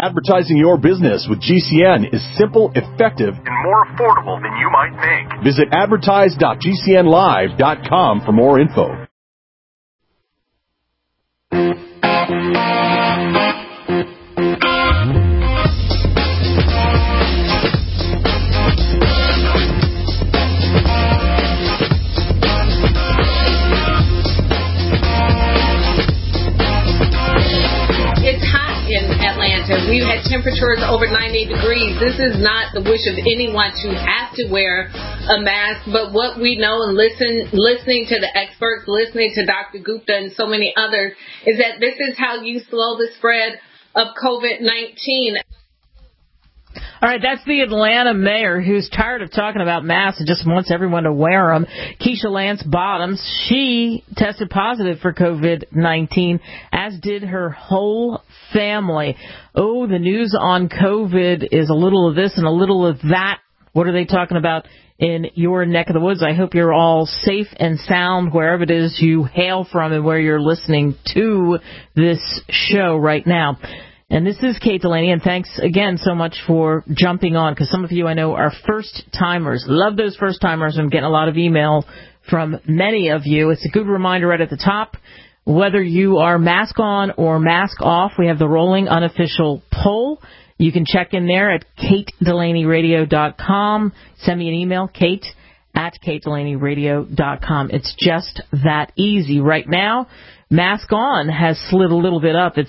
Advertising your business with GCN is simple, effective, and more affordable than you might think. Visit advertise.gcnlive.com for more info. We've had temperatures over 90 degrees. This is not the wish of anyone to have to wear a mask, but what we know and listening to the experts, listening to Dr. Gupta and so many others, is that this is how you slow the spread of COVID-19. All right, that's the Atlanta mayor who's tired of talking about masks and just wants everyone to wear them. Keisha Lance Bottoms, she tested positive for COVID-19, as did her whole family. Oh, the news on COVID is a little of this and a little of that. What are they talking about in your neck of the woods? I hope you're all safe and sound wherever it is you hail from and where you're listening to this show right now. And this is Kate Delaney, and thanks again so much for jumping on, because some of you I know are first-timers. Love those first-timers. I'm getting a lot of email from many of you. It's a good reminder right at the top, whether you are mask on or mask off, we have the rolling unofficial poll. You can check in there at katedelaneyradio.com. Send me an email, kate@katedelaneyradio.com. It's just that easy. Right now, mask on has slid a little bit up. It's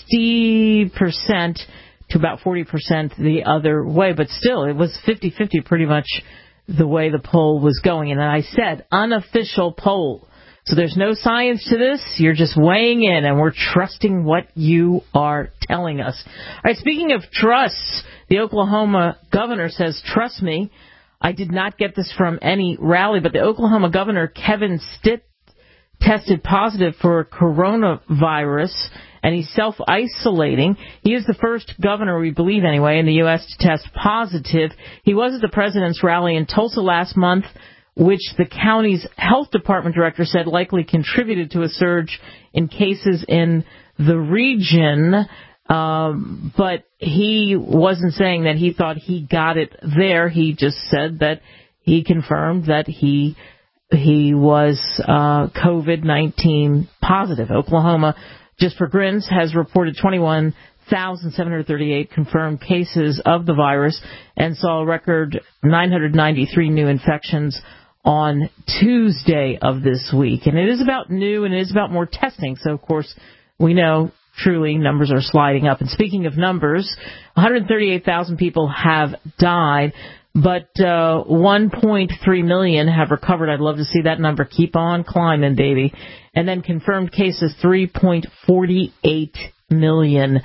60% to about 40% the other way, but still, it was 50-50 pretty much the way the poll was going. And I said unofficial poll. So there's no science to this. You're just weighing in, and we're trusting what you are telling us. All right, speaking of trusts, the Oklahoma governor says, trust me, I did not get this from any rally, but the Oklahoma governor, Kevin Stitt, tested positive for coronavirus, and he's self-isolating. He is the first governor, we believe anyway, in the U.S. to test positive. He was at the president's rally in Tulsa last month, which the county's health department director said likely contributed to a surge in cases in the region. But he wasn't saying that he thought he got it there. He just said that he confirmed that he was COVID-19 positive. Oklahoma, just for grins, has reported 21,738 confirmed cases of the virus and saw a record 993 new infections on Tuesday of this week. And it is about new and it is about more testing. So, of course, we know truly numbers are sliding up. And speaking of numbers, 138,000 people have died, but 1.3 million have recovered. I'd love to see that number keep on climbing, baby. And then confirmed cases, 3.48 million.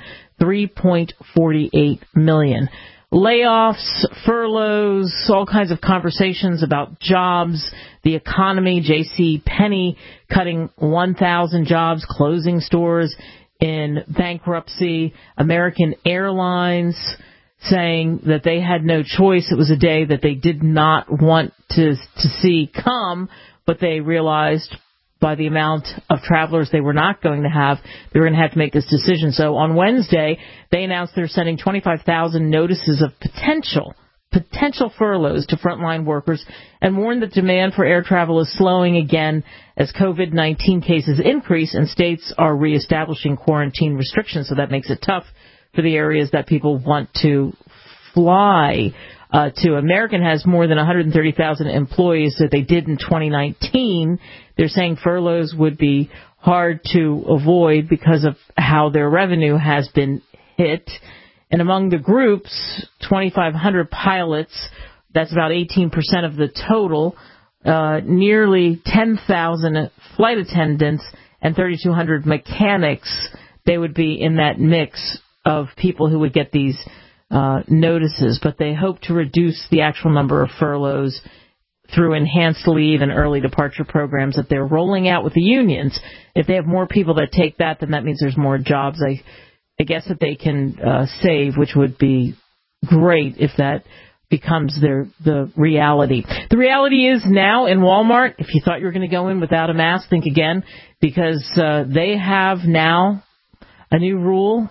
3.48 million. Layoffs, furloughs, all kinds of conversations about jobs, the economy, J.C. Penney cutting 1,000 jobs, closing stores in bankruptcy, American Airlines saying that they had no choice. It was a day that they did not want to see come, but they realized by the amount of travelers they were not going to have, they were going to have to make this decision. So on Wednesday, they announced they're sending 25,000 notices of potential furloughs to frontline workers and warned that demand for air travel is slowing again as COVID-19 cases increase and states are reestablishing quarantine restrictions. So that makes it tough for the areas that people want to fly to. American has more than 130,000 employees that they did in 2019. They're saying furloughs would be hard to avoid because of how their revenue has been hit. And among the groups, 2,500 pilots, that's about 18% of the total, nearly 10,000 flight attendants, and 3,200 mechanics. They would be in that mix of people who would get these notices, but they hope to reduce the actual number of furloughs through enhanced leave and early departure programs that they're rolling out with the unions. If they have more people that take that, then that means there's more jobs, I guess, that they can save, which would be great if that becomes the reality. The reality is now in Walmart, if you thought you were going to go in without a mask, think again, because they have now a new rule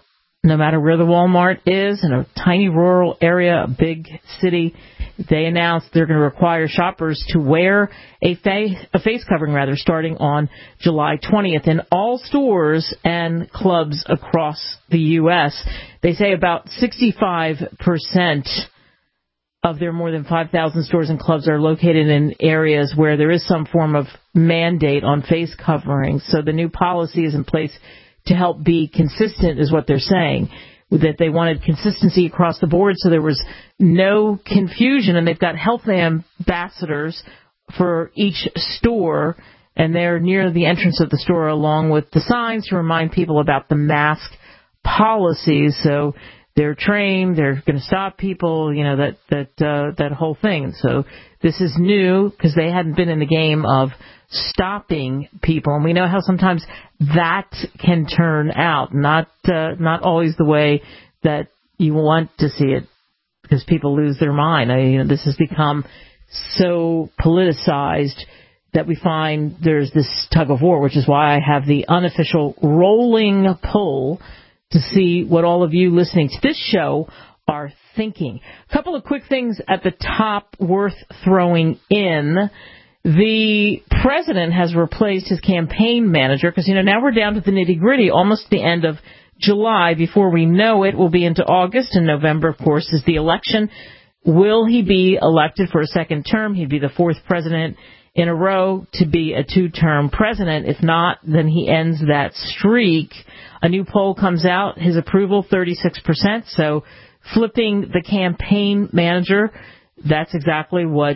no matter where the Walmart is, in a tiny rural area, a big city, they announced they're going to require shoppers to wear a face covering, starting on July 20th in all stores and clubs across the U.S. They say about 65% of their more than 5,000 stores and clubs are located in areas where there is some form of mandate on face coverings. So the new policy is in place to help be consistent, is what they're saying, that they wanted consistency across the board so there was no confusion. And they've got health ambassadors for each store, and they're near the entrance of the store along with the signs to remind people about the mask policies. So they're trained, they're going to stop people, that whole thing. So this is new because they hadn't been in the game of stopping people, and we know how sometimes that can turn out, not always the way that you want to see it, because people lose their mind. This has become so politicized that we find there's this tug of war, which is why I have the unofficial rolling poll to see what all of you listening to this show are thinking. A couple of quick things at the top worth throwing in. The president has replaced his campaign manager because, now we're down to the nitty-gritty, almost the end of July. Before we know it, we'll be into August, and November, of course, is the election. Will he be elected for a second term? He'd be the fourth president in a row to be a two-term president. If not, then he ends that streak. A new poll comes out, his approval 36%, so flipping the campaign manager, that's exactly what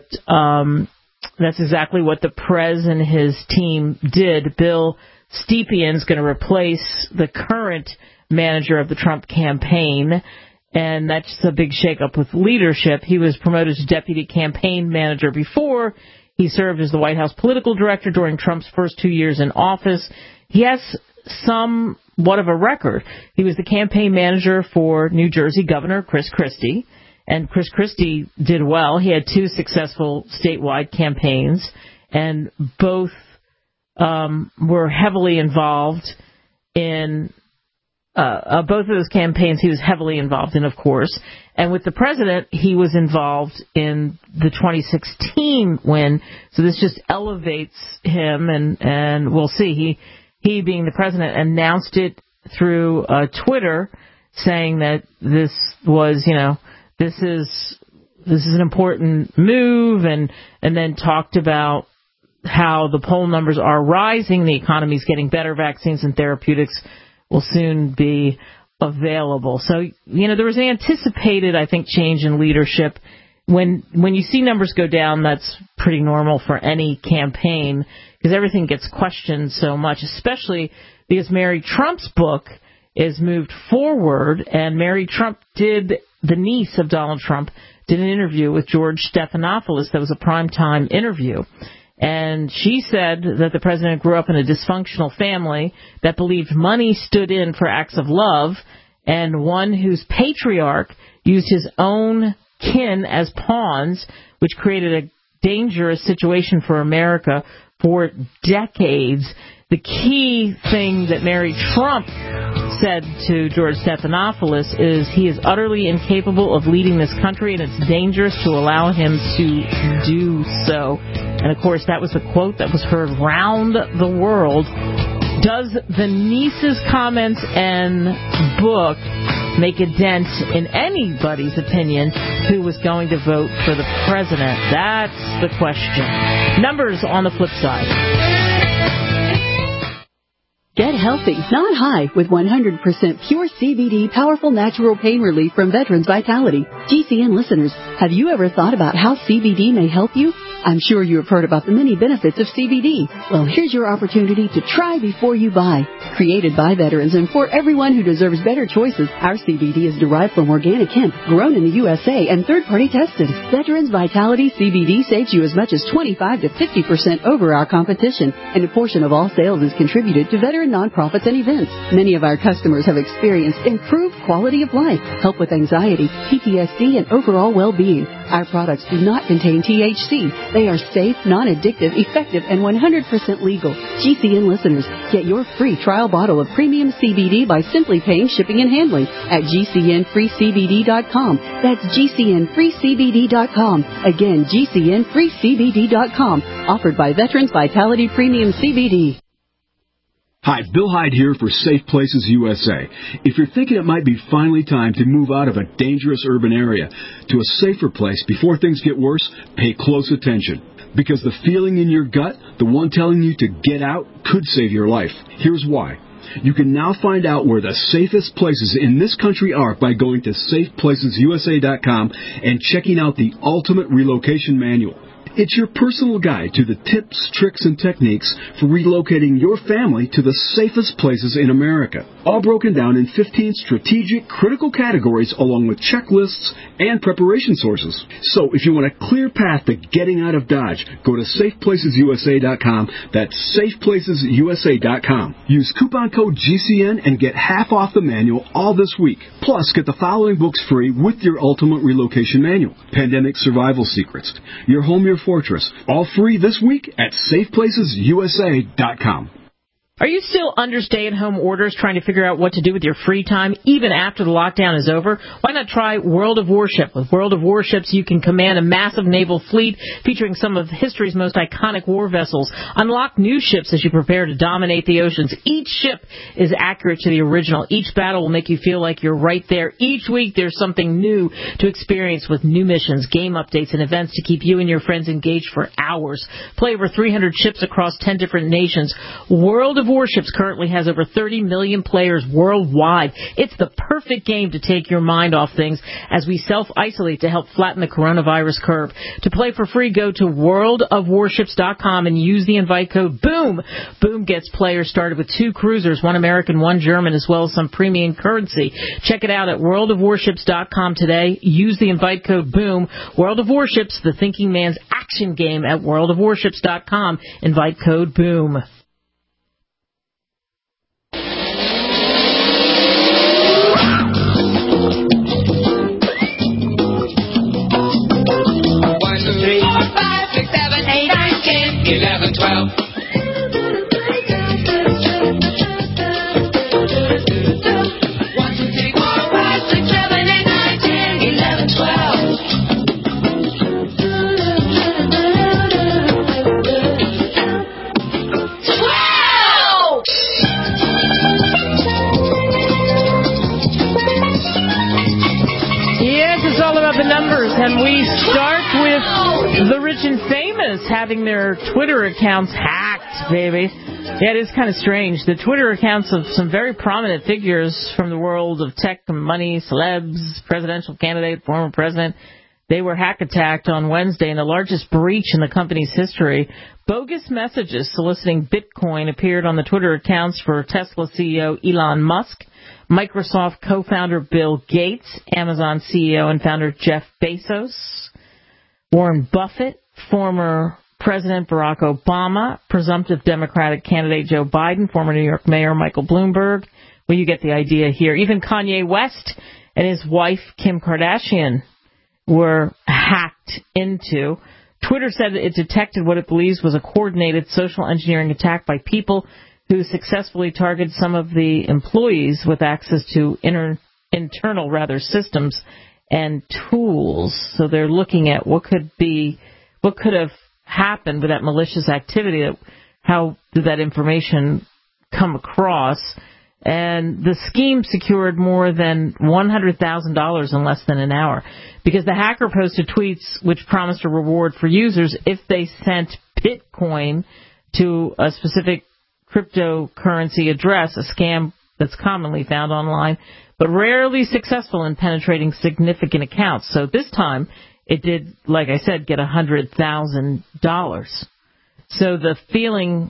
the Prez and his team did. Bill Stepien is going to replace the current manager of the Trump campaign, and that's a big shakeup with leadership. He was promoted to deputy campaign manager before. He served as the White House political director during Trump's first 2 years in office. He has somewhat of a record. He was the campaign manager for New Jersey Governor Chris Christie, and Chris Christie did well. He had two successful statewide campaigns, and both were heavily involved in both of those campaigns. He was heavily involved in, of course. And with the president, he was involved in the 2016 win. So this just elevates him, and we'll see. He being the president, announced it through Twitter, saying that this was, this is an important move, and then talked about how the poll numbers are rising, the economy's getting better, vaccines and therapeutics will soon be available. So, there was an anticipated, I think, change in leadership. When you see numbers go down, that's pretty normal for any campaign, because everything gets questioned so much, especially because Mary Trump's book is moved forward, and Mary Trump the niece of Donald Trump, did an interview with George Stephanopoulos that was a primetime interview. And she said that the president grew up in a dysfunctional family that believed money stood in for acts of love, and one whose patriarch used his own kin as pawns, which created a dangerous situation for America for decades. The key thing that Mary Trump said to George Stephanopoulos is he is utterly incapable of leading this country, and it's dangerous to allow him to do so. And, of course, that was a quote that was heard round the world. Does the niece's comments and book make a dent in anybody's opinion who was going to vote for the president? That's the question. Numbers on the flip side. Get healthy, not high, with 100% pure CBD powerful natural pain relief from Veterans Vitality. GCN listeners, have you ever thought about how CBD may help you? I'm sure you have heard about the many benefits of CBD. Well, here's your opportunity to try before you buy. Created by veterans and for everyone who deserves better choices, our CBD is derived from organic hemp, grown in the USA, and third-party tested. Veterans Vitality CBD saves you as much as 25 to 50% over our competition, and a portion of all sales is contributed to Veterans and nonprofits and events. Many of our customers have experienced improved quality of life, help with anxiety, PTSD, and overall well-being. Our products do not contain THC. They are safe, non-addictive, effective, and 100% legal. GCN listeners, get your free trial bottle of premium CBD by simply paying shipping and handling at GCNFreeCBD.com. That's GCNFreeCBD.com. Again, GCNFreeCBD.com. Offered by Veterans Vitality Premium CBD. Hi, Bill Hyde here for Safe Places USA. If you're thinking it might be finally time to move out of a dangerous urban area to a safer place before things get worse, pay close attention. Because the feeling in your gut, the one telling you to get out, could save your life. Here's why. You can now find out where the safest places in this country are by going to safeplacesusa.com and checking out the Ultimate Relocation Manual. It's your personal guide to the tips, tricks, and techniques for relocating your family to the safest places in America. All broken down in 15 strategic, critical categories along with checklists and preparation sources. So if you want a clear path to getting out of Dodge, go to safeplacesusa.com. That's safeplacesusa.com. Use coupon code GCN and get half off the manual all this week. Plus, get the following books free with your Ultimate Relocation Manual. Pandemic Survival Secrets. Your Home, Your Fortress. All free this week at safeplacesusa.com. Are you still under stay-at-home orders trying to figure out what to do with your free time even after the lockdown is over? Why not try World of Warship? With World of Warships, you can command a massive naval fleet featuring some of history's most iconic war vessels. Unlock new ships as you prepare to dominate the oceans. Each ship is accurate to the original. Each battle will make you feel like you're right there. Each week there's something new to experience with new missions, game updates, and events to keep you and your friends engaged for hours. Play over 300 ships across 10 different nations. World of Warships currently has over 30 million players worldwide. It's the perfect game to take your mind off things as we self-isolate to help flatten the coronavirus curve. To play for free, go to worldofwarships.com and use the invite code BOOM. BOOM gets players started with 2 cruisers, 1 American, 1 German, as well as some premium currency. Check it out at worldofwarships.com today. Use the invite code BOOM. World of Warships, the thinking man's action game at worldofwarships.com. Invite code BOOM. And we start with the rich and famous having their Twitter accounts hacked, baby. Yeah, it is kind of strange. The Twitter accounts of some very prominent figures from the world of tech and money, celebs, presidential candidate, former president, they were hack-attacked on Wednesday in the largest breach in the company's history. Bogus messages soliciting Bitcoin appeared on the Twitter accounts for Tesla CEO Elon Musk, Microsoft co-founder Bill Gates, Amazon CEO and founder Jeff Bezos, Warren Buffett, former President Barack Obama, presumptive Democratic candidate Joe Biden, former New York Mayor Michael Bloomberg. Well, you get the idea here. Even Kanye West and his wife Kim Kardashian were hacked into. Twitter said it detected what it believes was a coordinated social engineering attack by people who successfully targeted some of the employees with access to internal systems and tools. So they're looking at what could have happened with that malicious activity. How did that information come across? And the scheme secured more than $100,000 in less than an hour because the hacker posted tweets which promised a reward for users if they sent Bitcoin to a specific cryptocurrency address, a scam that's commonly found online, but rarely successful in penetrating significant accounts. So this time, it did, like I said, get $100,000. So the feeling,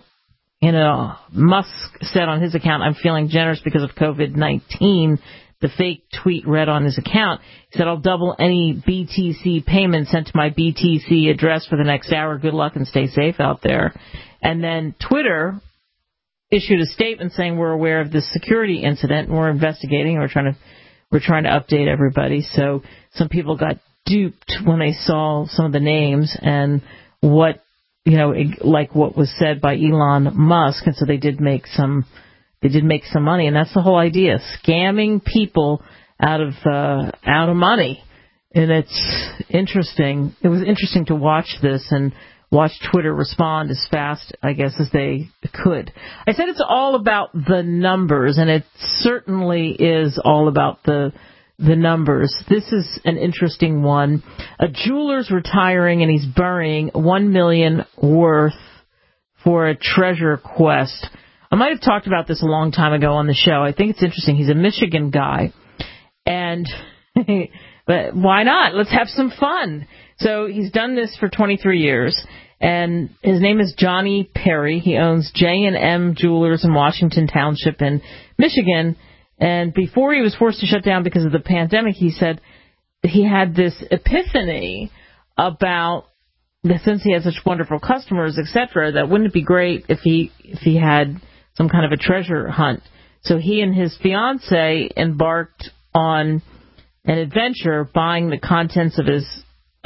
Musk said on his account, I'm feeling generous because of COVID-19. The fake tweet read on his account. He said, I'll double any BTC payment sent to my BTC address for the next hour. Good luck and stay safe out there. And then Twitter issued a statement saying we're aware of this security incident and we're investigating. We're trying to update everybody. So some people got duped when they saw some of the names and what, like what was said by Elon Musk, and so they did make some money, and that's the whole idea, scamming people out of money. And it's interesting. It was interesting to watch this and watch Twitter respond as fast, I guess, as they could. I said it's all about the numbers, and it certainly is all about the numbers. This is an interesting one. A jeweler's retiring, and he's burying $1 million worth for a treasure quest. I might have talked about this a long time ago on the show. I think it's interesting. He's a Michigan guy, and but why not? Let's have some fun. So he's done this for 23 years, and his name is Johnny Perry. He owns J&M Jewelers in Washington Township in Michigan. And before he was forced to shut down because of the pandemic, he said he had this epiphany about that since he has such wonderful customers, etc., that wouldn't it be great if he had some kind of a treasure hunt. So he and his fiancée embarked on an adventure, burying the contents of his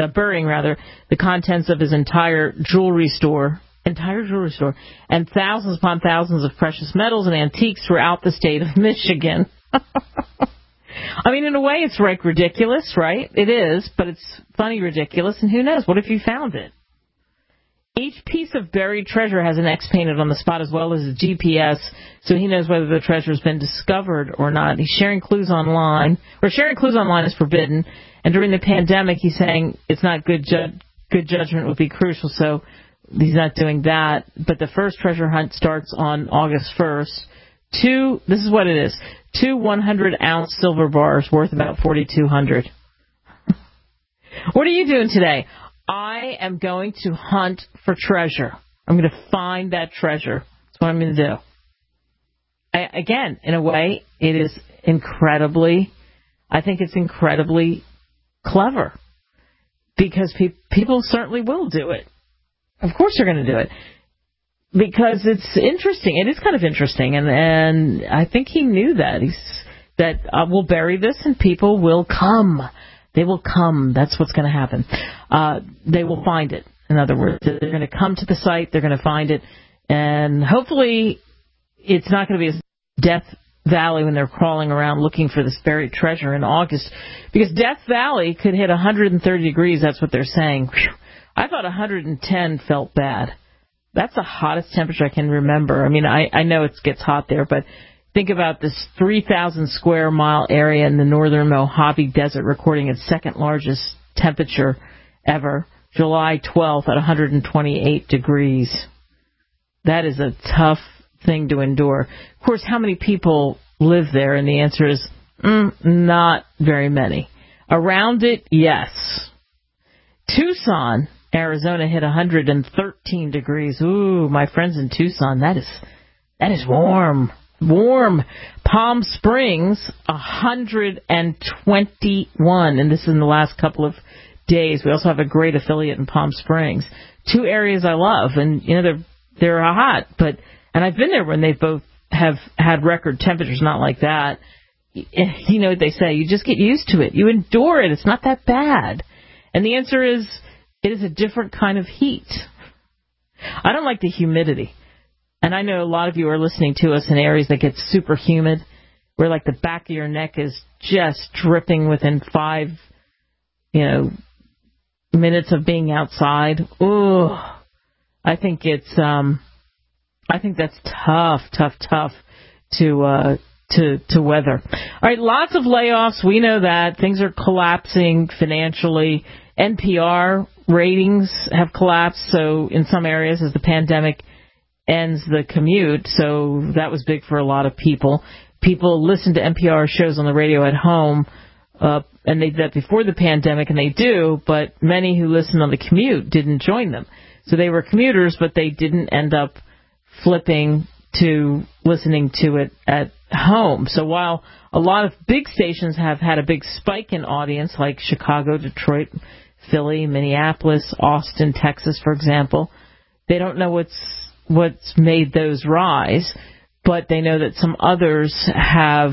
entire jewelry store, and thousands upon thousands of precious metals and antiques throughout the state of Michigan. I mean, in a way, it's like ridiculous, right? It is, but it's funny ridiculous, and who knows? What if you found it? Each piece of buried treasure has an X painted on the spot as well as a GPS, so he knows whether the treasure has been discovered or not. He's sharing clues online, sharing clues online is forbidden, and during the pandemic, he's saying it's not good judgment would be crucial, so he's not doing that. But the first treasure hunt starts on August 1st. This is what it is, 2 100-ounce silver bars worth about $4,200. What are you doing today? I am going to hunt for treasure. I'm going to find that treasure. That's what I'm going to do. Again, in a way, it is I think it's incredibly clever, because people certainly will do it. Of course they're going to do it, because it's interesting. It is kind of interesting, and I think he knew that. We'll bury this and people will come. They will come. That's what's going to happen. They will find it. In other words, they're going to come to the site. They're going to find it. And hopefully it's not going to be a Death Valley when they're crawling around looking for this buried treasure in August. Because Death Valley could hit 130 degrees. That's what they're saying. Whew. I thought 110 felt bad. That's the hottest temperature I can remember. I mean, I know it gets hot there, but think about this 3,000 square mile area in the northern Mojave Desert recording its second largest temperature ever, July 12th at 128 degrees. That is a tough thing to endure. Of course, how many people live there? And the answer is not very many. Around it, yes. Tucson, Arizona hit 113 degrees. Ooh, my friends in Tucson, that is warm. Warm. Palm Springs, 121, and this is in the last couple of days. We also have a great affiliate in Palm Springs. Two areas I love, and they're hot, and I've been there when they both have had record temperatures, not like that. You know what they say, you just get used to it. You endure it. It's not that bad. And the answer is, it is a different kind of heat. I don't like the humidity. And I know a lot of you are listening to us in areas that get super humid, where like the back of your neck is just dripping within 5, minutes of being outside. Ooh, I think that's tough to weather. All right, lots of layoffs. We know that things are collapsing financially. NPR ratings have collapsed. So in some areas, as the pandemic ends the commute, so that was big for a lot of people. People listen to NPR shows on the radio at home, and they did that before the pandemic, and they do, but many who listened on the commute didn't join them. So they were commuters, but they didn't end up flipping to listening to it at home. So while a lot of big stations have had a big spike in audience, like Chicago, Detroit, Philly, Minneapolis, Austin, Texas, for example, they don't know what's made those rise. but they know that some others have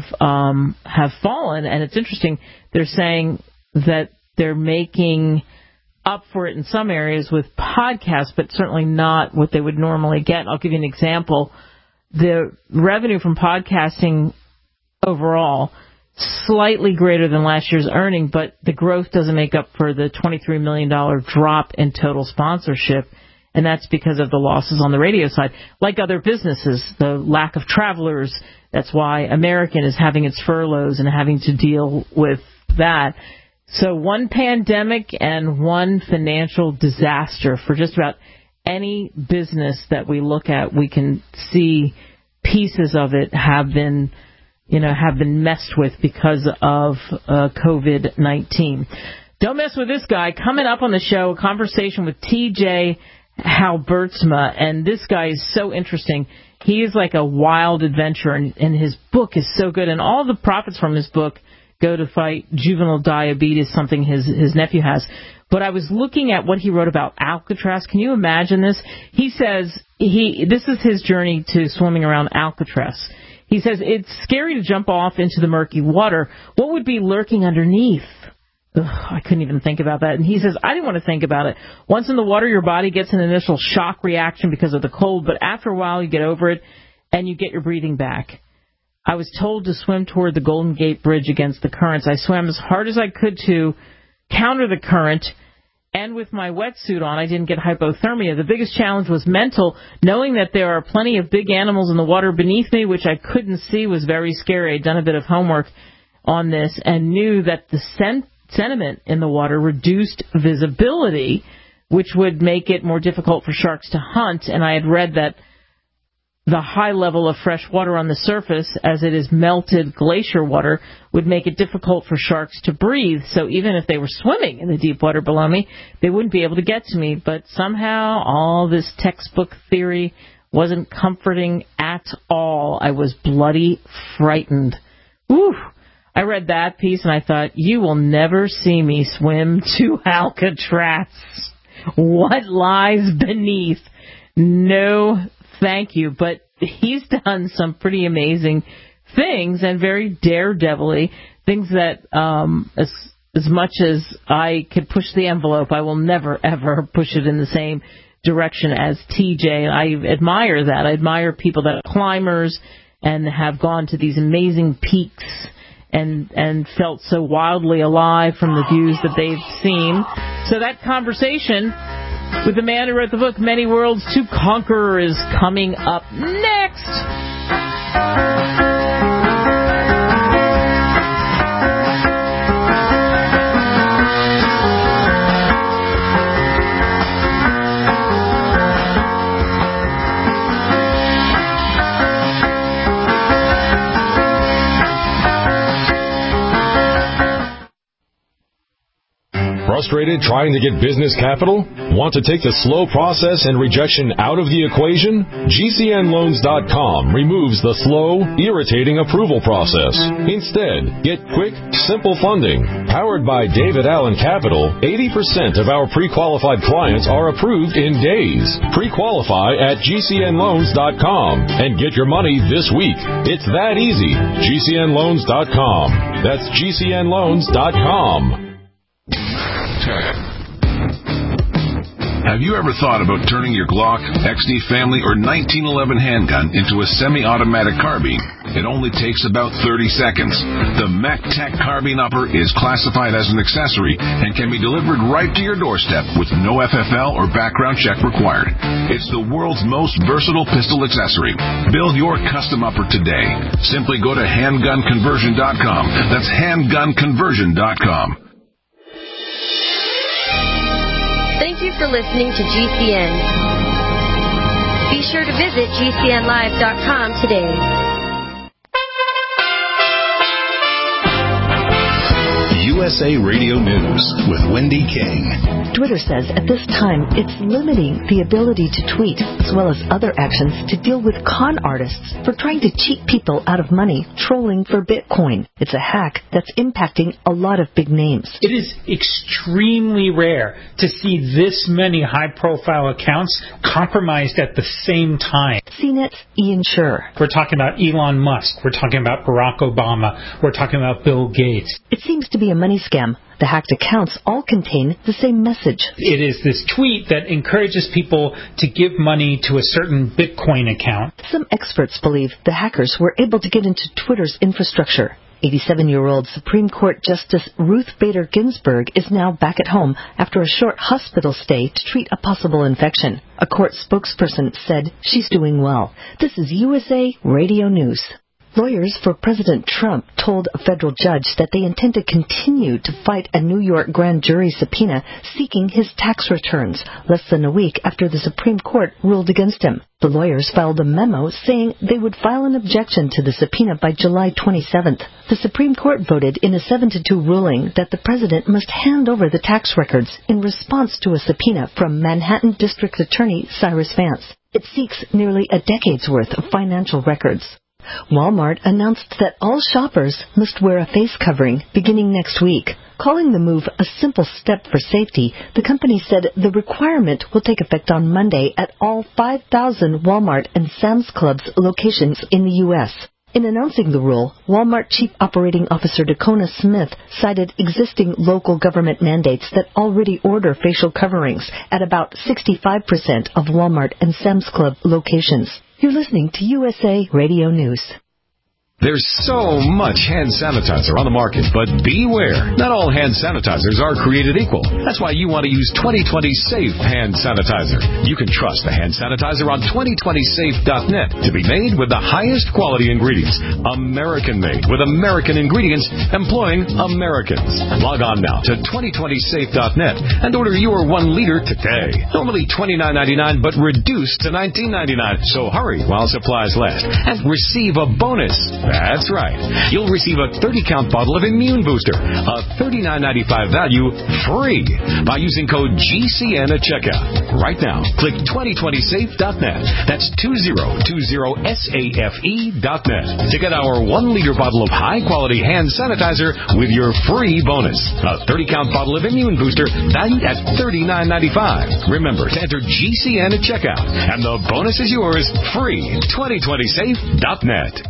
fallen. And it's interesting. They're saying that they're making up for it in some areas with podcasts, but certainly not what they would normally get. I'll give you an example. The revenue from podcasting overall, slightly greater than last year's earning, but the growth doesn't make up for the $23 million drop in total sponsorship, and that's because of the losses on the radio side. Like other businesses, the lack of travelers, that's why American is having its furloughs and having to deal with that. So one pandemic and one financial disaster for just about any business that we look at. We can see pieces of it have been messed with because of COVID-19. Don't mess with this guy. Coming up on the show, a conversation with T.J. Halbertsma, and this guy is so interesting. He is like a wild adventurer, and his book is so good, and all the profits from his book go to fight juvenile diabetes, something his nephew has. But I was looking at what he wrote about Alcatraz. Can you imagine this? He says this is his journey to swimming around Alcatraz. He says it's scary to jump off into the murky water. What would be lurking underneath? I couldn't even think about that. And he says, I didn't want to think about it. Once in the water, your body gets an initial shock reaction because of the cold, but after a while you get over it and you get your breathing back. I was told to swim toward the Golden Gate Bridge against the currents. I swam as hard as I could to counter the current, and with my wetsuit on, I didn't get hypothermia. The biggest challenge was mental. Knowing that there are plenty of big animals in the water beneath me, which I couldn't see, was very scary. I'd done a bit of homework on this and knew that the sediment in the water reduced visibility, which would make it more difficult for sharks to hunt. And I had read that the high level of fresh water on the surface, as it is melted glacier water, would make it difficult for sharks to breathe. So even if they were swimming in the deep water below me, they wouldn't be able to get to me. But somehow all this textbook theory wasn't comforting at all. I was bloody frightened. Whew. I read that piece and I thought, you will never see me swim to Alcatraz. What lies beneath? No, thank you. But he's done some pretty amazing things and very daredevil-y things that as much as I could push the envelope, I will never, ever push it in the same direction as TJ. I admire that. I admire people that are climbers and have gone to these amazing peaks and felt so wildly alive from the views that they've seen. So that conversation with the man who wrote the book, Many Worlds to Conquer, is coming up next. Frustrated trying to get business capital? Want to take the slow process and rejection out of the equation? GCNLoans.com removes the slow, irritating approval process. Instead, get quick, simple funding. Powered by David Allen Capital, 80% of our pre-qualified clients are approved in days. Pre-qualify at GCNLoans.com and get your money this week. It's that easy. GCNLoans.com. That's GCNLoans.com. Have you ever thought about turning your Glock, XD Family, or 1911 handgun into a semi-automatic carbine? It only takes about 30 seconds. The MacTac Carbine Upper is classified as an accessory and can be delivered right to your doorstep with no FFL or background check required. It's the world's most versatile pistol accessory. Build your custom upper today. Simply go to handgunconversion.com. That's handgunconversion.com. Thank you for listening to GCN. Be sure to visit GCNlive.com today. USA Radio News with Wendy King. Twitter says at this time it's limiting the ability to tweet as well as other actions to deal with con artists for trying to cheat people out of money trolling for Bitcoin. It's a hack that's impacting a lot of big names. It is extremely rare to see this many high-profile accounts compromised at the same time. CNET's Ian Scher. We're talking about Elon Musk. We're talking about Barack Obama. We're talking about Bill Gates. It seems to be a money scam. The hacked accounts all contain the same message. It is this tweet that encourages people to give money to a certain Bitcoin account. Some experts believe the hackers were able to get into Twitter's infrastructure. 87-year-old Supreme Court Justice Ruth Bader Ginsburg is now back at home after a short hospital stay to treat a possible infection. A court spokesperson said she's doing well. This is USA Radio News. Lawyers for President Trump told a federal judge that they intend to continue to fight a New York grand jury subpoena seeking his tax returns, less than a week after the Supreme Court ruled against him. The lawyers filed a memo saying they would file an objection to the subpoena by July 27th. The Supreme Court voted in a 7-2 ruling that the president must hand over the tax records in response to a subpoena from Manhattan District Attorney Cyrus Vance. It seeks nearly a decade's worth of financial records. Walmart announced that all shoppers must wear a face covering beginning next week. Calling the move a simple step for safety, the company said the requirement will take effect on Monday at all 5,000 Walmart and Sam's Club's locations in the U.S. In announcing the rule, Walmart Chief Operating Officer Dacona Smith cited existing local government mandates that already order facial coverings at about 65% of Walmart and Sam's Club locations. You're listening to USA Radio News. There's so much hand sanitizer on the market, but beware. Not all hand sanitizers are created equal. That's why you want to use 2020 Safe Hand Sanitizer. You can trust the hand sanitizer on 2020safe.net to be made with the highest quality ingredients. American-made with American ingredients employing Americans. Log on now to 2020safe.net and order your 1 liter today. Normally $29.99, but reduced to $19.99. So hurry while supplies last and receive a bonus. That's right. You'll receive a 30-count bottle of Immune Booster, a $39.95 value, free by using code GCN at checkout. Right now, click 2020safe.net. That's 2020safe.net to get our 1-liter bottle of high-quality hand sanitizer with your free bonus. A 30-count bottle of Immune Booster valued at $39.95. Remember to enter GCN at checkout, and the bonus is yours free. 2020safe.net.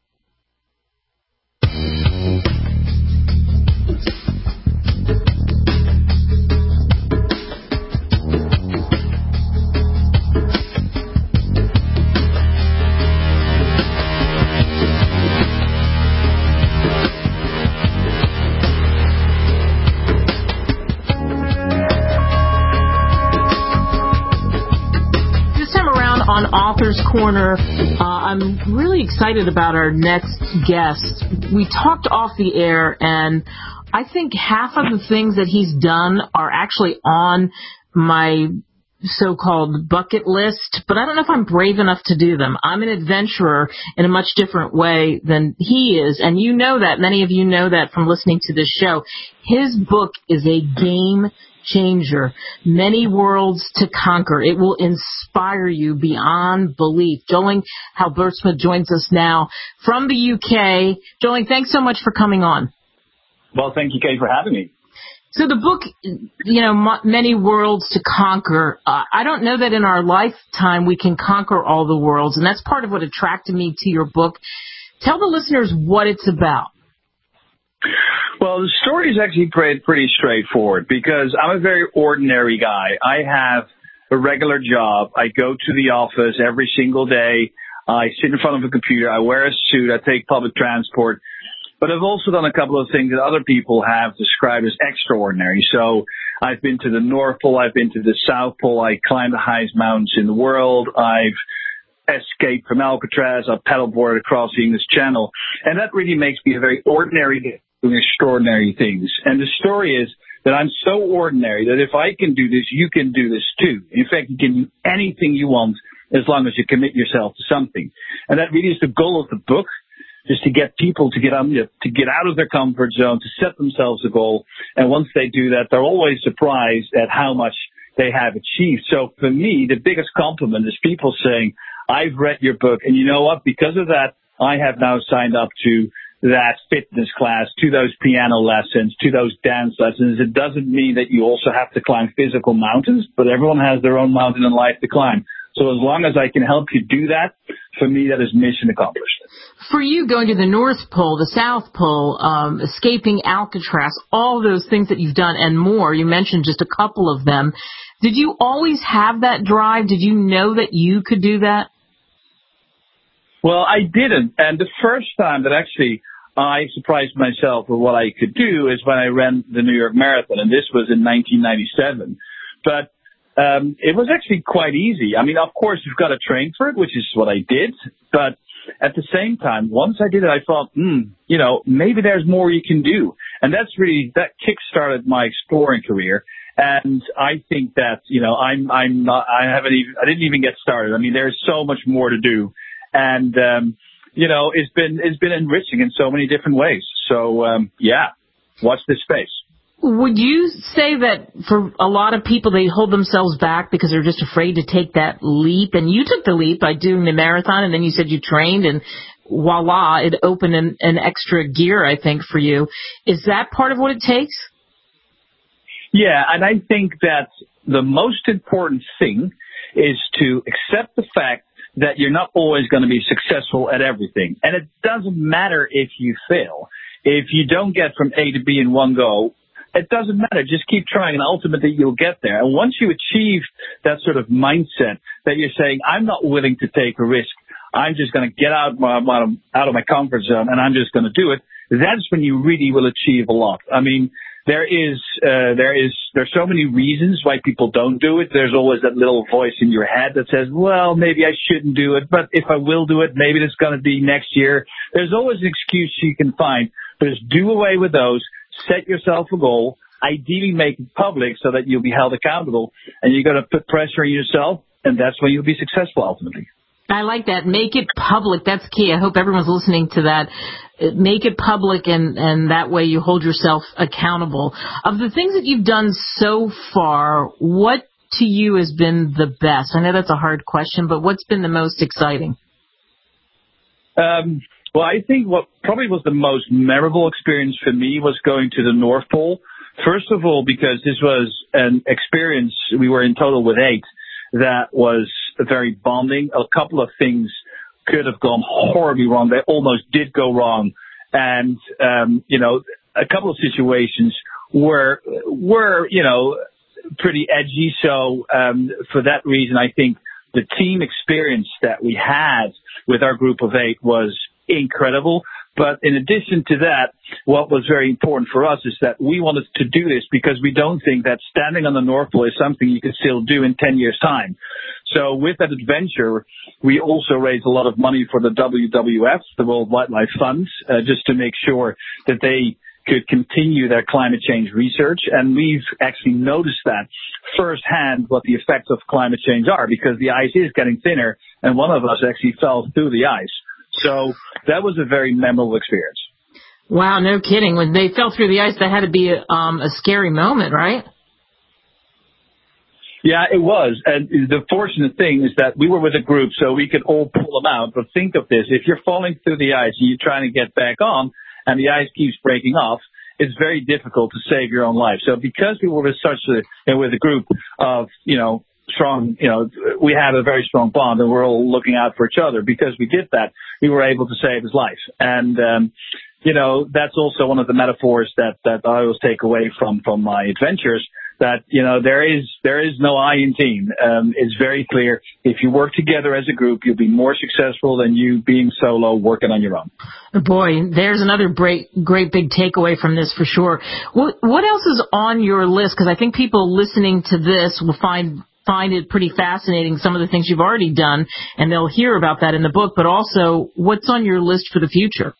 On Author's Corner, I'm really excited about our next guest. We talked off the air, and I think half of the things that he's done are actually on my so-called bucket list, but I don't know if I'm brave enough to do them. I'm an adventurer in a much different way than he is, and you know that. Many of you know that from listening to this show. His book is a game changer. Many Worlds to Conquer. It will inspire you beyond belief. Jolene Halbertsma joins us now from the UK. Jolene, thanks so much for coming on. Well, thank you, Kay, for having me. So the book, Many Worlds to Conquer, I don't know that in our lifetime we can conquer all the worlds, and that's part of what attracted me to your book. Tell the listeners what it's about. Well, the story is actually pretty straightforward because I'm a very ordinary guy. I have a regular job. I go to the office every single day. I sit in front of a computer. I wear a suit. I take public transport. But I've also done a couple of things that other people have described as extraordinary. So I've been to the North Pole. I've been to the South Pole. I climbed the highest mountains in the world. I've escaped from Alcatraz. I've paddleboarded across the English Channel. And that really makes me a very ordinary guy doing extraordinary things. And the story is that I'm so ordinary that if I can do this, you can do this too. In fact, you can do anything you want as long as you commit yourself to something. And that really is the goal of the book, just to get people to get out of their comfort zone, to set themselves a goal. And once they do that, they're always surprised at how much they have achieved. So for me, the biggest compliment is people saying, I've read your book, and you know what? Because of that, I have now signed up to that fitness class, to those piano lessons, to those dance lessons. It doesn't mean that you also have to climb physical mountains, but everyone has their own mountain in life to climb. So as long as I can help you do that, for me, that is mission accomplished. For you, going to the North Pole, the South Pole, escaping Alcatraz, all those things that you've done and more, you mentioned just a couple of them. Did you always have that drive? Did you know that you could do that? Well, I didn't. And the first time that actually I surprised myself with what I could do is when I ran the New York Marathon, and this was in 1997. But it was actually quite easy. I mean, of course, you've got to train for it, which is what I did. But at the same time, once I did it, I thought, maybe there's more you can do. And that kick-started my exploring career. And I think that, I didn't even get started. I mean, there's so much more to do. And, it's been enriching in so many different ways. So, watch this space. Would you say that for a lot of people, they hold themselves back because they're just afraid to take that leap? And you took the leap by doing the marathon, and then you said you trained, and voila, it opened an extra gear, I think, for you. Is that part of what it takes? Yeah, and I think that the most important thing is to accept the fact that you're not always going to be successful at everything. And it doesn't matter if you fail. If you don't get from A to B in one go, it doesn't matter. Just keep trying, and ultimately you'll get there. And once you achieve that sort of mindset that you're saying, I'm not willing to take a risk, I'm just going to get out of my comfort zone, and I'm just going to do it, that's when you really will achieve a lot. I mean, there's so many reasons why people don't do it. There's always that little voice in your head that says, well, maybe I shouldn't do it, but if I will do it, maybe it's going to be next year. There's always an excuse you can find. But just do away with those. Set yourself a goal. Ideally make it public so that you'll be held accountable, and you're going to put pressure on yourself, and that's when you'll be successful ultimately. I like that. Make it public. That's key. I hope everyone's listening to that. Make it public, and that way you hold yourself accountable. Of the things that you've done so far, what to you has been the best? I know that's a hard question, but what's been the most exciting? Well, I think what probably was the most memorable experience for me was going to the North Pole. First of all, because this was an experience, we were in total with 8, that was very bonding. A couple of things could have gone horribly wrong. They almost did go wrong. And, a couple of situations were pretty edgy. So, for that reason, I think the team experience that we had with our group of 8 was incredible. But in addition to that, what was very important for us is that we wanted to do this because we don't think that standing on the North Pole is something you can still do in 10 years' time. So with that adventure, we also raised a lot of money for the WWF, the World Wildlife Fund, just to make sure that they could continue their climate change research. And we've actually noticed that firsthand what the effects of climate change are, because the ice is getting thinner, and one of us actually fell through the ice. So that was a very memorable experience. Wow, no kidding. When they fell through the ice, that had to be a scary moment, right? Yeah, it was. And the fortunate thing is that we were with a group, so we could all pull them out. But think of this. If you're falling through the ice and you're trying to get back on and the ice keeps breaking off, it's very difficult to save your own life. So because we were with with a group of, strong, we had a very strong bond, and we're all looking out for each other. Because we did that, we were able to save his life. And, that's also one of the metaphors that I always take away from my adventures, that, there is no I in team. It's very clear. If you work together as a group, you'll be more successful than you being solo working on your own. Boy, there's another great big takeaway from this for sure. What else is on your list? Because I think people listening to this will find it pretty fascinating, some of the things you've already done, and they'll hear about that in the book, but also what's on your list for the future?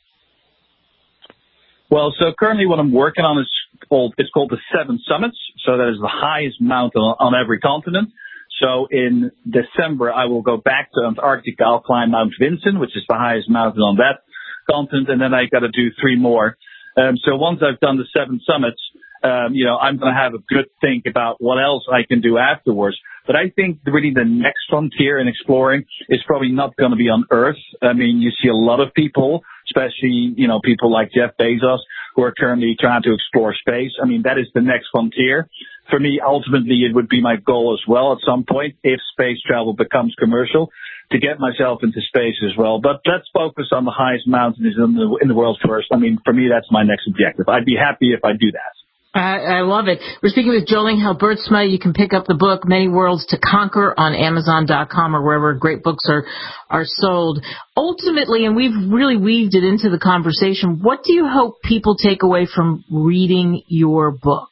Well, so currently what I'm working on is called the 7 Summits. So that is the highest mountain on every continent. So in December, I will go back to Antarctica. I'll climb Mount Vinson, which is the highest mountain on that continent, and then I got to do 3 more. So once I've done the 7 summits, I'm going to have a good think about what else I can do afterwards. But I think really the next frontier in exploring is probably not going to be on Earth. I mean, you see a lot of people, especially, people like Jeff Bezos, who are currently trying to explore space. I mean, that is the next frontier. For me, ultimately, it would be my goal as well at some point, if space travel becomes commercial, to get myself into space as well. But let's focus on the highest mountains in the world first. I mean, for me, that's my next objective. I'd be happy if I do that. I love it. We're speaking with Jolene Halbertsma. You can pick up the book, Many Worlds to Conquer, on Amazon.com or wherever great books are sold. Ultimately, and we've really weaved it into the conversation, what do you hope people take away from reading your book?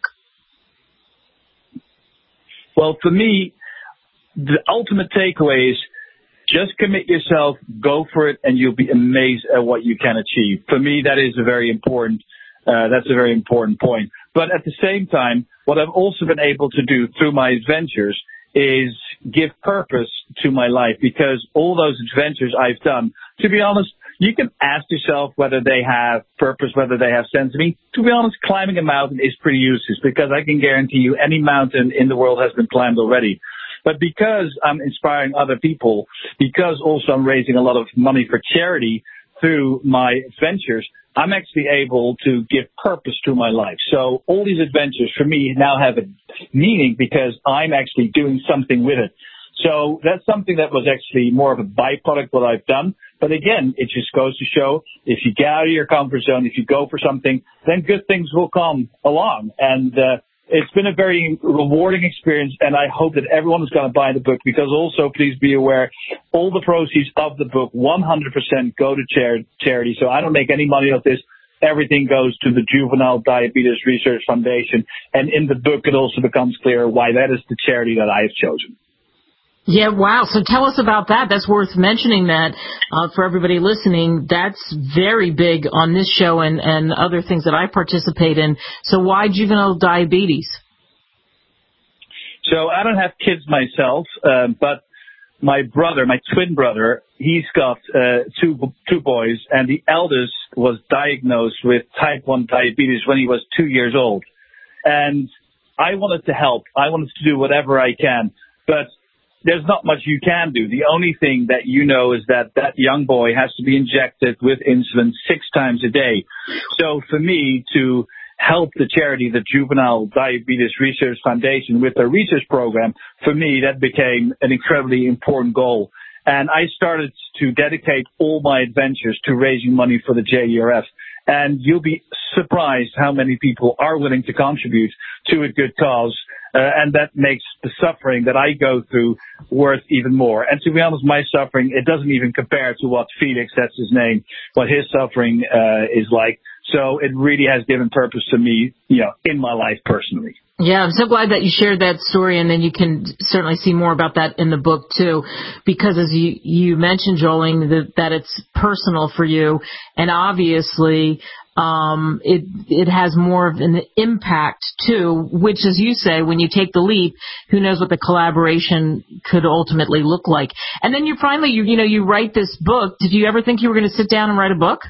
Well, for me, the ultimate takeaway is just commit yourself, go for it, and you'll be amazed at what you can achieve. For me, that is a very important point. But at the same time, what I've also been able to do through my adventures is give purpose to my life, because all those adventures I've done, to be honest, you can ask yourself whether they have purpose, whether they have sense. I mean, to be honest, climbing a mountain is pretty useless, because I can guarantee you any mountain in the world has been climbed already. But because I'm inspiring other people, because also I'm raising a lot of money for charity through my adventures, I'm actually able to give purpose to my life. So all these adventures for me now have a meaning, because I'm actually doing something with it. So that's something that was actually more of a byproduct what I've done. But again, it just goes to show, if you get out of your comfort zone, if you go for something, then good things will come along. And it's been a very rewarding experience, and I hope that everyone is going to buy the book, because also please be aware, all the proceeds of the book, 100% go to charity. So I don't make any money off this. Everything goes to the Juvenile Diabetes Research Foundation. And in the book, it also becomes clear why that is the charity that I have chosen. Yeah, wow. So tell us about that. That's worth mentioning that for everybody listening. That's very big on this show and other things that I participate in. So why juvenile diabetes? So I don't have kids myself, but my brother, my twin brother, he's got two boys, and the eldest was diagnosed with type 1 diabetes when he was 2 years old. And I wanted to help. I wanted to do whatever I can, but there's not much you can do. The only thing that you know is that that young boy has to be injected with insulin 6 times a day. So for me to help the charity, the Juvenile Diabetes Research Foundation, with their research program, for me that became an incredibly important goal. And I started to dedicate all my adventures to raising money for the JDRF. And you'll be surprised how many people are willing to contribute to a good cause. And that makes the suffering that I go through worth even more. And to be honest, my suffering, it doesn't even compare to what Felix, that's his name, what his suffering is like. So it really has given purpose to me, in my life personally. Yeah, I'm so glad that you shared that story, and then you can certainly see more about that in the book too, because as you mentioned, Jolene, that it's personal for you, and obviously it has more of an impact too, which, as you say, when you take the leap, who knows what the collaboration could ultimately look like. And then you finally, you write this book. Did you ever think you were going to sit down and write a book?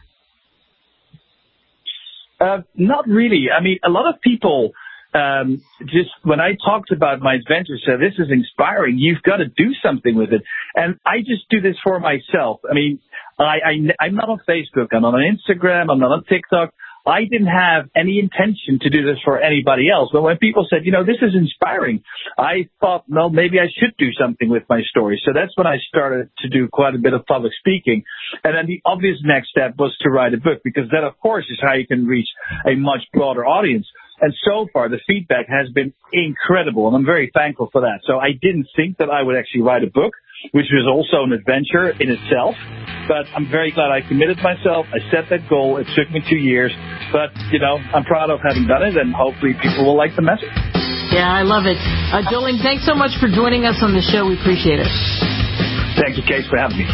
Not really. I mean, a lot of people, just when I talked about my adventures, said, this is inspiring. You've got to do something with it. And I just do this for myself. I mean, I'm not on Facebook. I'm not on Instagram. I'm not on TikTok. I didn't have any intention to do this for anybody else. But when people said, this is inspiring, I thought, no, maybe I should do something with my story. So that's when I started to do quite a bit of public speaking. And then the obvious next step was to write a book, because that, of course, is how you can reach a much broader audience. And so far, the feedback has been incredible, and I'm very thankful for that. So I didn't think that I would actually write a book, which was also an adventure in itself. But I'm very glad I committed myself. I set that goal. It took me 2 years. But, I'm proud of having done it, and hopefully people will like the message. Yeah, I love it. Jolene, thanks so much for joining us on the show. We appreciate it. Thank you, Kate, for having me.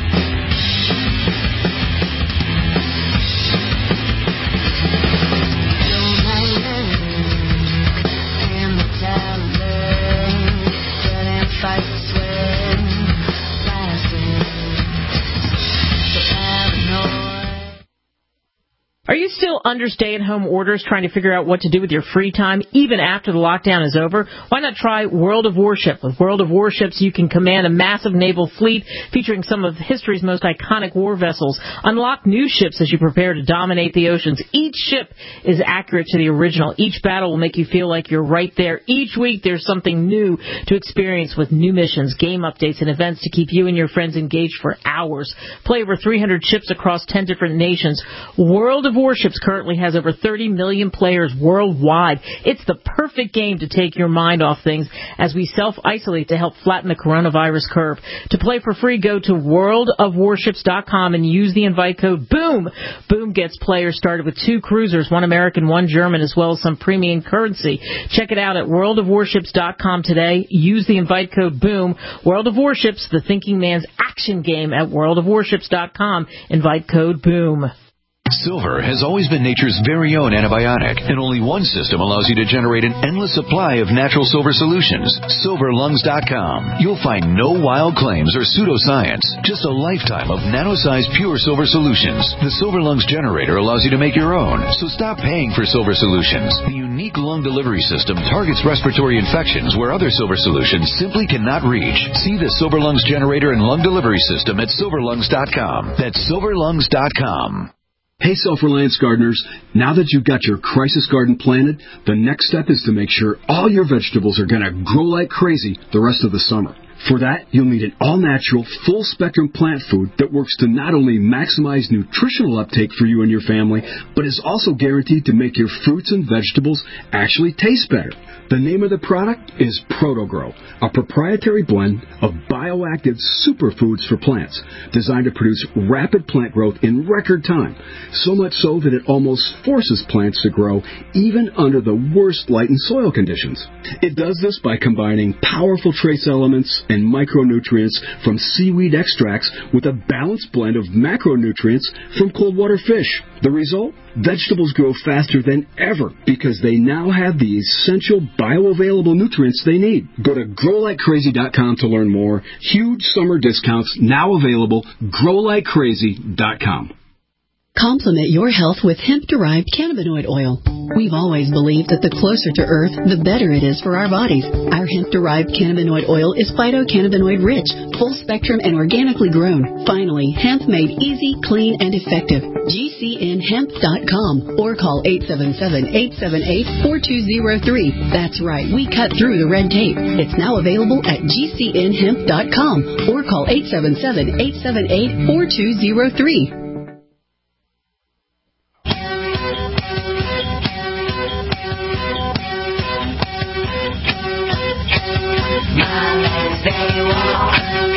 you still under stay-at-home orders trying to figure out what to do with your free time even after the lockdown is over? Why not try World of Warship? With World of Warships, you can command a massive naval fleet featuring some of history's most iconic war vessels. Unlock new ships as you prepare to dominate the oceans. Each ship is accurate to the original. Each battle will make you feel like you're right there. Each week there's something new to experience with new missions, game updates, and events to keep you and your friends engaged for hours. Play over 300 ships across 10 different nations. World of Warships currently has over 30 million players worldwide. It's the perfect game to take your mind off things as we self-isolate to help flatten the coronavirus curve. To play for free, go to worldofwarships.com and use the invite code BOOM. BOOM gets players started with 2 cruisers, 1 American, 1 German, as well as some premium currency. Check it out at worldofwarships.com today. Use the invite code BOOM. World of Warships, the thinking man's action game at worldofwarships.com. Invite code BOOM. Silver has always been nature's very own antibiotic, and only one system allows you to generate an endless supply of natural silver solutions. SilverLungs.com. You'll find no wild claims or pseudoscience, just a lifetime of nano-sized pure silver solutions. The Silver Lungs generator allows you to make your own, so stop paying for silver solutions. The unique lung delivery system targets respiratory infections where other silver solutions simply cannot reach. See the Silver Lungs generator and lung delivery system at SilverLungs.com. That's SilverLungs.com. Hey, self-reliance gardeners, now that you've got your crisis garden planted, the next step is to make sure all your vegetables are going to grow like crazy the rest of the summer. For that, you'll need an all-natural, full-spectrum plant food that works to not only maximize nutritional uptake for you and your family, but is also guaranteed to make your fruits and vegetables actually taste better. The name of the product is ProtoGrow, a proprietary blend of bioactive superfoods for plants designed to produce rapid plant growth in record time, so much so that it almost forces plants to grow even under the worst light and soil conditions. It does this by combining powerful trace elements and micronutrients from seaweed extracts with a balanced blend of macronutrients from cold water fish. The result? Vegetables grow faster than ever because they now have the essential bioavailable nutrients they need. Go to growlikecrazy.com to learn more. Huge summer discounts now available. growlikecrazy.com. Complement your health with hemp-derived cannabinoid oil. We've always believed that the closer to Earth, the better it is for our bodies. Our hemp-derived cannabinoid oil is phytocannabinoid-rich, full-spectrum, and organically grown. Finally, hemp made easy, clean, and effective. GCNhemp.com or call 877-878-4203. That's right, we cut through the red tape. It's now available at GCNhemp.com or call 877-878-4203. They walk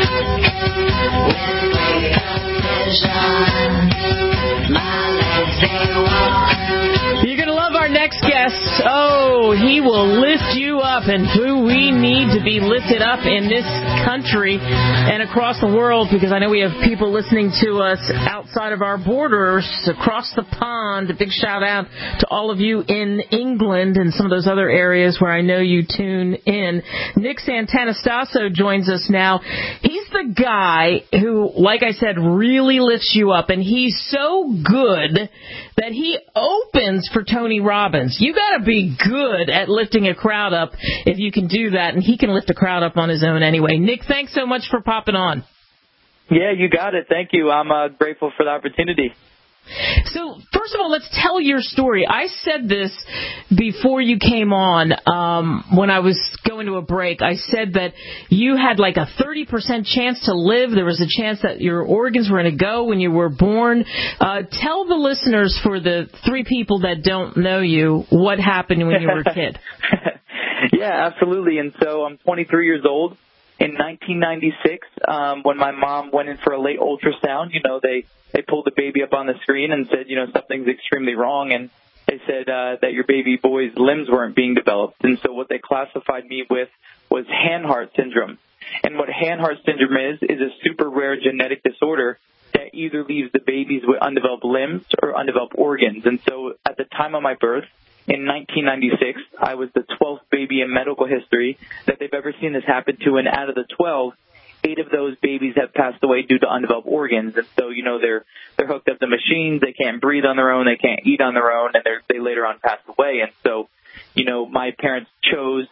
with great vision. My legs, they walk. You're going to love our next guest. Oh, he will lift you up, and who we need to be lifted up in this country and across the world, because I know we have people listening to us outside of our borders, across the pond. A big shout out to all of you in England and some of those other areas where I know you tune in. Nick Santanastasso joins us now. He's the guy who, like I said, really lifts you up, and he's so good that he opens for Tony Robbins. You got to be good at lifting a crowd up if you can do that, and he can lift a crowd up on his own anyway. Nick, thanks so much for popping on. Yeah, you got it. Thank you. I'm grateful for the opportunity. So, first of all, let's tell your story. I said this before you came on when I was going to a break. I said that you had like a 30% chance to live. There was a chance that your organs were going to go when you were born. Tell the listeners, for the 3 people that don't know you, what happened when you were a kid. Yeah, absolutely. And so I'm 23 years old. In 1996, when my mom went in for a late ultrasound, they pulled the baby up on the screen and said, something's extremely wrong. And they said that your baby boy's limbs weren't being developed. And so what they classified me with was Hanhart syndrome. And what Hanhart syndrome is a super rare genetic disorder that either leaves the babies with undeveloped limbs or undeveloped organs. And so at the time of my birth, in 1996, I was the 12th baby in medical history that they've ever seen this happen to. And out of the 12, 8 of those babies have passed away due to undeveloped organs. And so, they're hooked up to machines. They can't breathe on their own. They can't eat on their own. And they later on pass away. And so, my parents chose,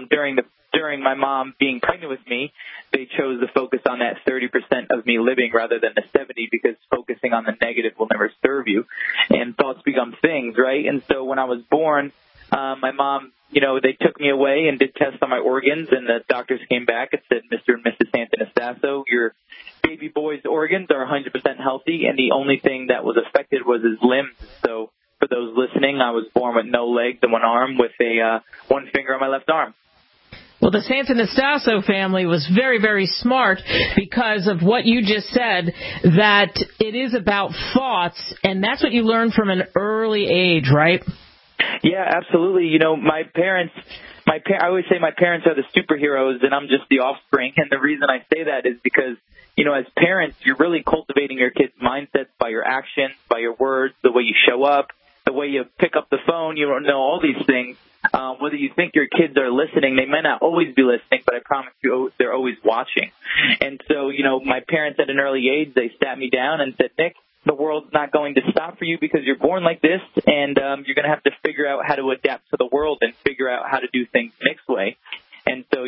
during my mom being pregnant with me, they chose to focus on that 30% of me living rather than the 70, because focusing on the negative will never serve you. And thoughts become things, right? And so when I was born, my mom, they took me away and did tests on my organs, and the doctors came back and said, Mr. and Mrs. Santanastasso, your baby boy's organs are 100% healthy, and the only thing that was affected was his limbs. So for those listening, I was born with no legs and one arm with one finger on my left arm. Well, the Santanastasso family was very, very smart because of what you just said, that it is about thoughts, and that's what you learn from an early age, right? Yeah, absolutely. My parents, I always say my parents are the superheroes and I'm just the offspring. And the reason I say that is because, as parents, you're really cultivating your kids' mindsets by your actions, by your words, the way you show up, the way you pick up the phone. You don't know all these things. Whether you think your kids are listening, they may not always be listening, but I promise you they're always watching. And so, my parents at an early age, they sat me down and said, Nick, the world's not going to stop for you because you're born like this, and you're going to have to figure out how to adapt to the world and figure out how to do things Nick's way. And so,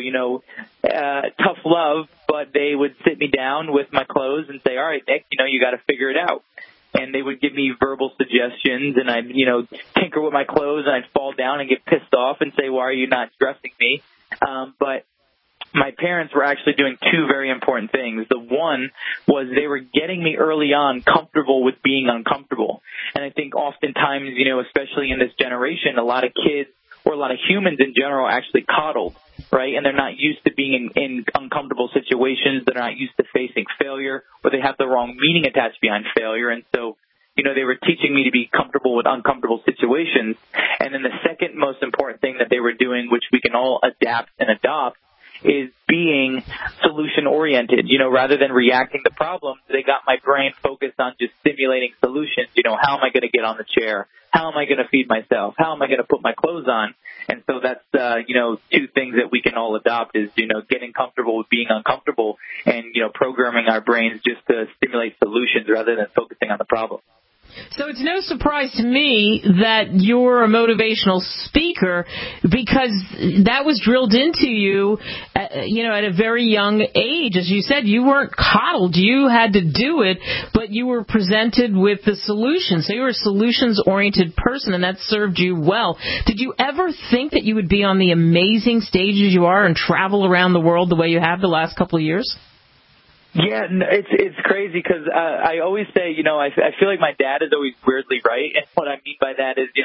tough love, but they would sit me down with my clothes and say, all right, Nick, you got to figure it out. And they would give me verbal suggestions, and I'd, tinker with my clothes, and I'd fall down and get pissed off and say, why are you not dressing me? But my parents were actually doing 2 very important things. The one was they were getting me early on comfortable with being uncomfortable. And I think oftentimes, especially in this generation, a lot of kids or a lot of humans in general are actually coddled, right? And they're not used to being in uncomfortable situations. They're not used to facing failure, or they have the wrong meaning attached behind failure. And so, they were teaching me to be comfortable with uncomfortable situations. And then the second most important thing that they were doing, which we can all adapt and adopt, is being solution-oriented. Rather than reacting to problems, they got my brain focused on just stimulating solutions. How am I going to get on the chair? How am I going to feed myself? How am I going to put my clothes on? And so that's, 2 things that we can all adopt is, getting comfortable with being uncomfortable and, programming our brains just to stimulate solutions rather than focusing on the problem. So it's no surprise to me that you're a motivational speaker, because that was drilled into you, at a very young age. As you said, you weren't coddled. You had to do it, but you were presented with the solution. So you were a solutions-oriented person, and that served you well. Did you ever think that you would be on the amazing stages you are and travel around the world the way you have the last couple of years? Yeah, it's crazy because I always say, I feel like my dad is always weirdly right. And what I mean by that is,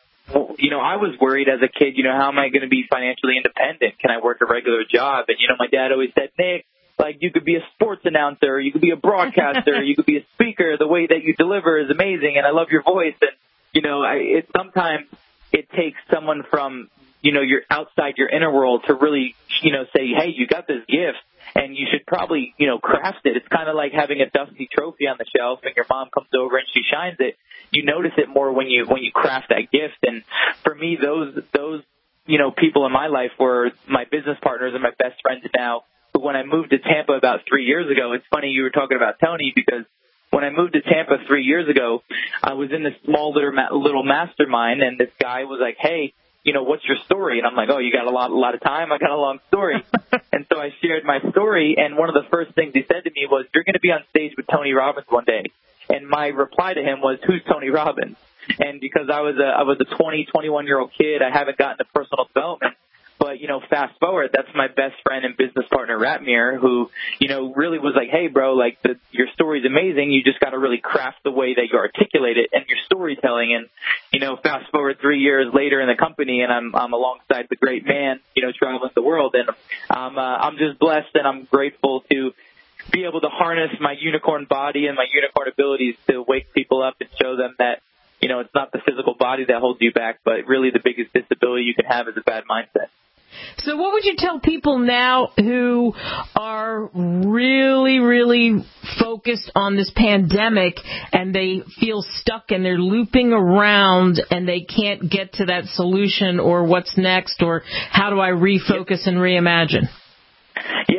I was worried as a kid, how am I going to be financially independent? Can I work a regular job? And, my dad always said, Nick, you could be a sports announcer, you could be a broadcaster, you could be a speaker. The way that you deliver is amazing, and I love your voice. And, sometimes it takes someone from, you're outside your inner world to really, say, hey, you got this gift. And you should probably, craft it. It's kind of like having a dusty trophy on the shelf and your mom comes over and she shines it. You notice it more when you craft that gift. And for me, those people in my life were my business partners and my best friends now. But when I moved to Tampa about 3 years ago, it's funny you were talking about Tony, because when I moved to Tampa 3 years ago, I was in this small little mastermind, and this guy was like, hey, what's your story? And I'm like, oh, you got a lot of time? I got a long story. And so I shared my story, and one of the first things he said to me was, you're going to be on stage with Tony Robbins one day. And my reply to him was, who's Tony Robbins? And because I was a 21-year-old kid, I haven't gotten to personal development. But, fast forward, that's my best friend and business partner, Ratmir, who, really was like, hey, bro, your story's amazing. You just got to really craft the way that you articulate it and your storytelling. And, fast forward 3 years later in the company, and I'm alongside the great man, traveling the world. And I'm just blessed, and I'm grateful to be able to harness my unicorn body and my unicorn abilities to wake people up and show them that, it's not the physical body that holds you back, but really the biggest disability you can have is a bad mindset. So what would you tell people now who are really, really focused on this pandemic and they feel stuck and they're looping around and they can't get to that solution or what's next or how do I refocus and reimagine? Yeah,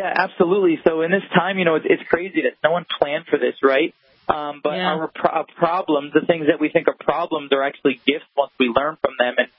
Yeah, absolutely. So in this time, it's crazy that no one planned for this, right? But our problems, the things that we think are problems, are actually gifts once we learn from them. And,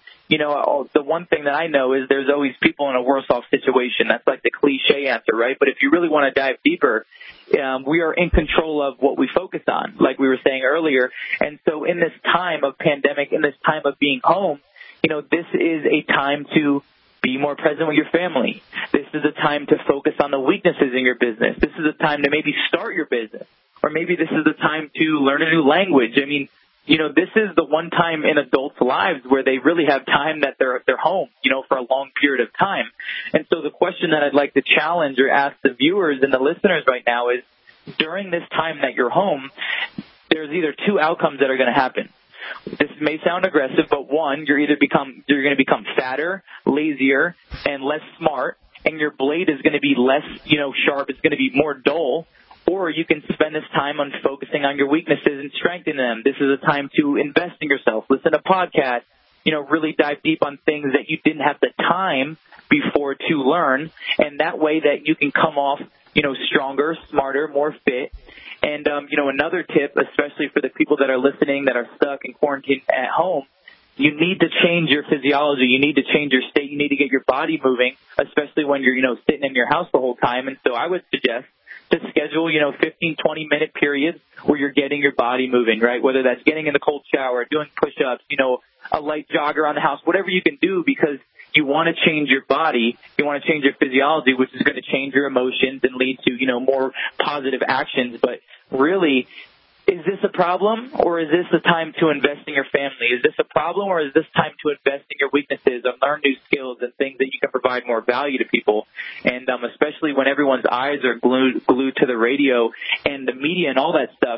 the one thing that I know is there's always people in a worse off situation. That's like the cliche answer, right? But if you really want to dive deeper, we are in control of what we focus on, like we were saying earlier. And so in this time of pandemic, in this time of being home, this is a time to be more present with your family. This is a time to focus on the weaknesses in your business. This is a time to maybe start your business. Or maybe this is the time to learn a new language. I mean, this is the one time in adults' lives where they really have time that they're home, for a long period of time. And so the question that I'd like to challenge or ask the viewers and the listeners right now is, during this time that you're home, there's either two outcomes that are going to happen. This may sound aggressive, but one, you're going to become fatter, lazier, and less smart, and your blade is going to be less, sharp. It's going to be more dull. Or you can spend this time on focusing on your weaknesses and strengthening them. This is a time to invest in yourself, listen to podcasts, really dive deep on things that you didn't have the time before to learn. And that way that you can come off, stronger, smarter, more fit. And, another tip, especially for the people that are listening that are stuck in quarantine at home, you need to change your physiology. You need to change your state. You need to get your body moving, especially when you're, sitting in your house the whole time. And so I would suggest to schedule, 15, 20-minute periods where you're getting your body moving, right? Whether that's getting in the cold shower, doing push-ups, a light jogger on the house, whatever you can do, because you want to change your body. You want to change your physiology, which is going to change your emotions and lead to, more positive actions. But really, is this a problem, or is this a time to invest in your family? Is this a problem, or is this time to invest in your weaknesses and learn new skills and things that you can provide more value to people? And especially when everyone's eyes are glued to the radio and the media and all that stuff,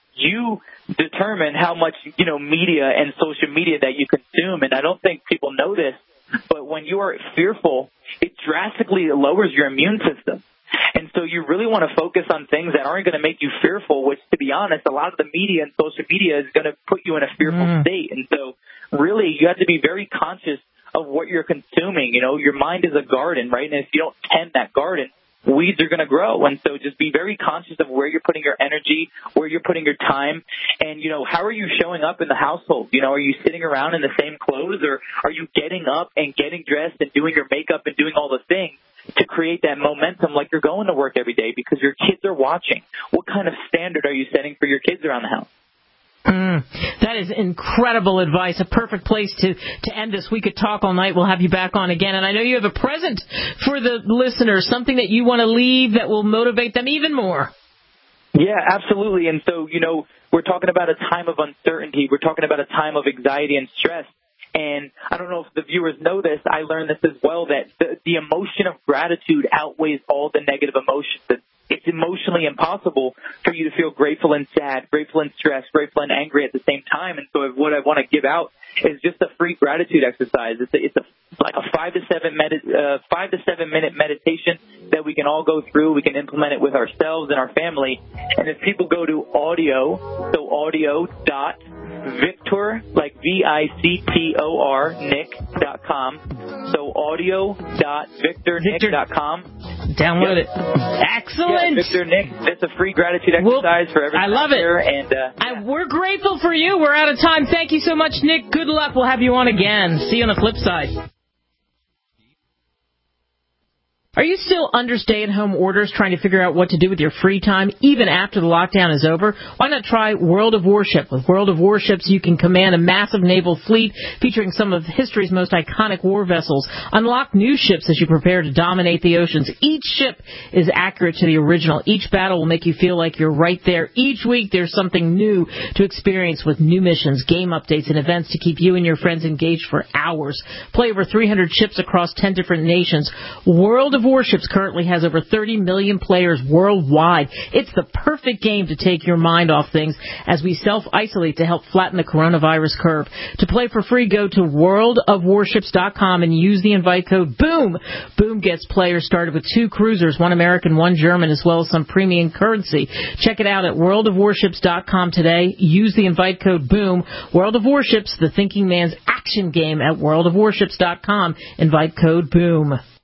you determine how much, media and social media that you consume. And I don't think people know this, but when you are fearful, it drastically lowers your immune system. And so you really want to focus on things that aren't going to make you fearful, which, to be honest, a lot of the media and social media is going to put you in a fearful state. And so really you have to be very conscious of what you're consuming. Your mind is a garden, right? And if you don't tend that garden, weeds are going to grow. And so just be very conscious of where you're putting your energy, where you're putting your time, and, how are you showing up in the household? Are you sitting around in the same clothes, or are you getting up and getting dressed and doing your makeup and doing all the things to create that momentum like you're going to work every day because your kids are watching? What kind of standard are you setting for your kids around the house? That is incredible advice. A perfect place to end this. We could talk all night. We'll have you back on again. And I know you have a present for the listeners, something that you want to leave that will motivate them even more. Yeah, absolutely. And so, we're talking about a time of uncertainty. We're talking about a time of anxiety and stress. And I don't know if the viewers know this. I learned this as well, that the emotion of gratitude outweighs all the negative emotions. It's emotionally impossible for you to feel grateful and sad, grateful and stressed, grateful and angry at the same time. And so what I want to give out is just a free gratitude exercise. It's like a 5 to 7 minute meditation that we can all go through. We can implement it with ourselves and our family. And if people go to audio.victor, like VICTOR, Nick.com. So audio.victornick.com. Download it. Excellent. Yeah, Victor Nick, it's a free gratitude exercise for everyone. I love it. And we're grateful for you. We're out of time. Thank you so much, Nick. Good luck. We'll have you on again. See you on the flip side. Are you still under stay-at-home orders trying to figure out what to do with your free time even after the lockdown is over? Why not try World of Warship? With World of Warships, you can command a massive naval fleet featuring some of history's most iconic war vessels. Unlock new ships as you prepare to dominate the oceans. Each ship is accurate to the original. Each battle will make you feel like you're right there. Each week, there's something new to experience with new missions, game updates, and events to keep you and your friends engaged for hours. Play over 300 ships across 10 different nations. World of Warships currently has over 30 million players worldwide. It's the perfect game to take your mind off things as we self-isolate to help flatten the coronavirus curve. To play for free, go to worldofwarships.com and use the invite code BOOM. BOOM gets players started with 2 cruisers, 1 American, 1 German, as well as some premium currency. Check it out at worldofwarships.com today. Use the invite code BOOM. World of Warships, the thinking man's action game at worldofwarships.com. Invite code BOOM.